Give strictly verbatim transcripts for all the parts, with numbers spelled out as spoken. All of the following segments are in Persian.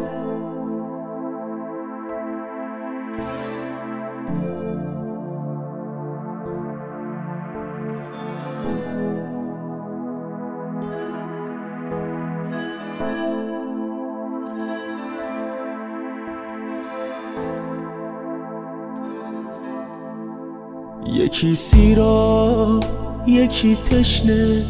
یکی سیراب، یکی تشنه،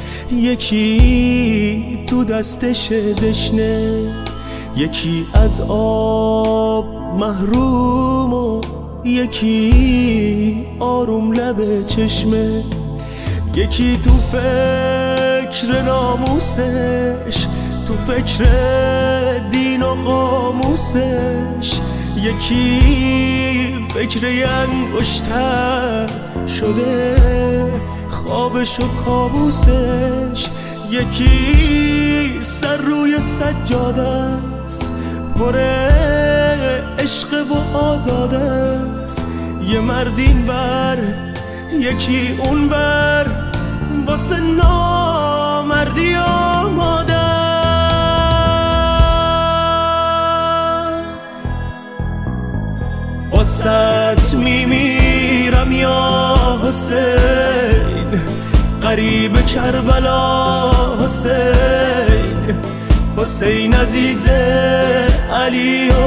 یکی تو دستش دشنه، یکی از آب محروم و یکی آروم لب چشمه، یکی تو فکر ناموسش، تو فکر دین و قاموسش، یکی فکر انگشتر شده خوابش و کابوسش، یکی سر روی سجاده است پر عشق و آزاده است، یه مرد این ور یکی اون ور واسه نامردی آماده است. واسه میمیرم یا حسین، غریب کربلا حسین، حسین عزیز علی و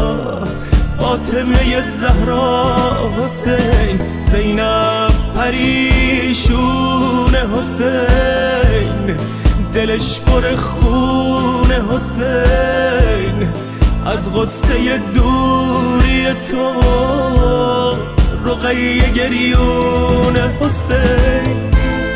فاطمه زهرا حسین، زینب پریشون حسین، دلش پر خون حسین، از غصه دوری تو رقیه گریون حسین.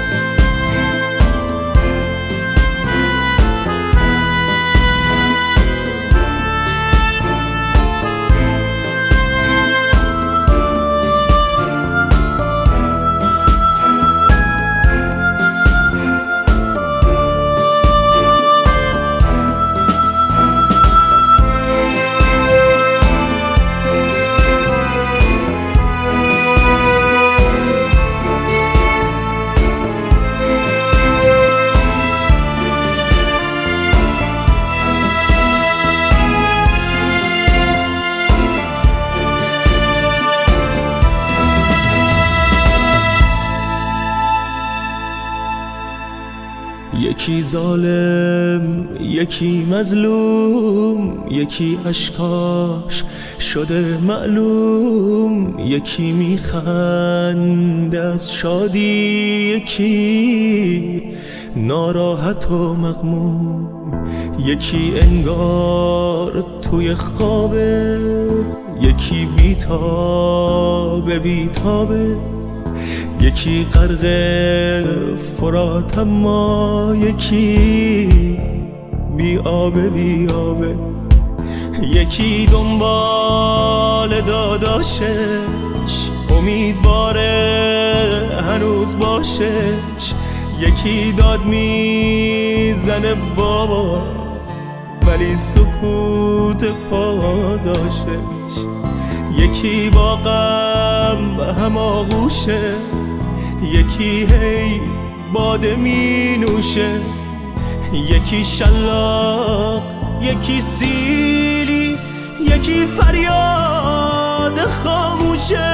یکی ظالم، یکی مظلوم، یکی اشکاش شده معلوم، یکی میخنده از شادی، یکی ناراحت و مغموم، یکی انگار توی خوابه، یکی بیتابه بیتابه، یکی غرق فرات اما یکی بی آبه بی آبه، یکی دنبال داداشش امیدواره هنوز باشش، یکی داد میزنه بابا ولی سکوت پاداشش، یکی با غم هماغوشه، یکی هی باده می نوشه، یکی شلاق، یکی سیلی، یکی فریاد خاموشه.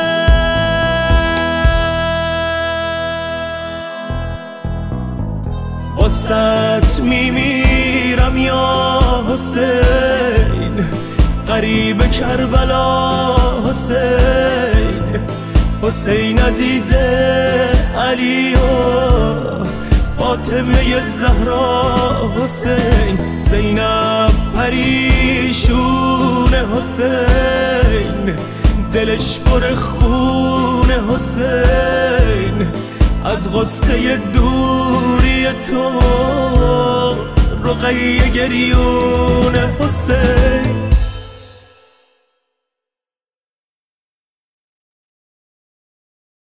واسه میمیرم یا حسین، غریب کربلا حسین، حسین عزیز علی و فاطمه زهرا حسین، زینب پریشون حسین، دلش پر خون حسین، از غصه دوری تو رقیه گریون حسین.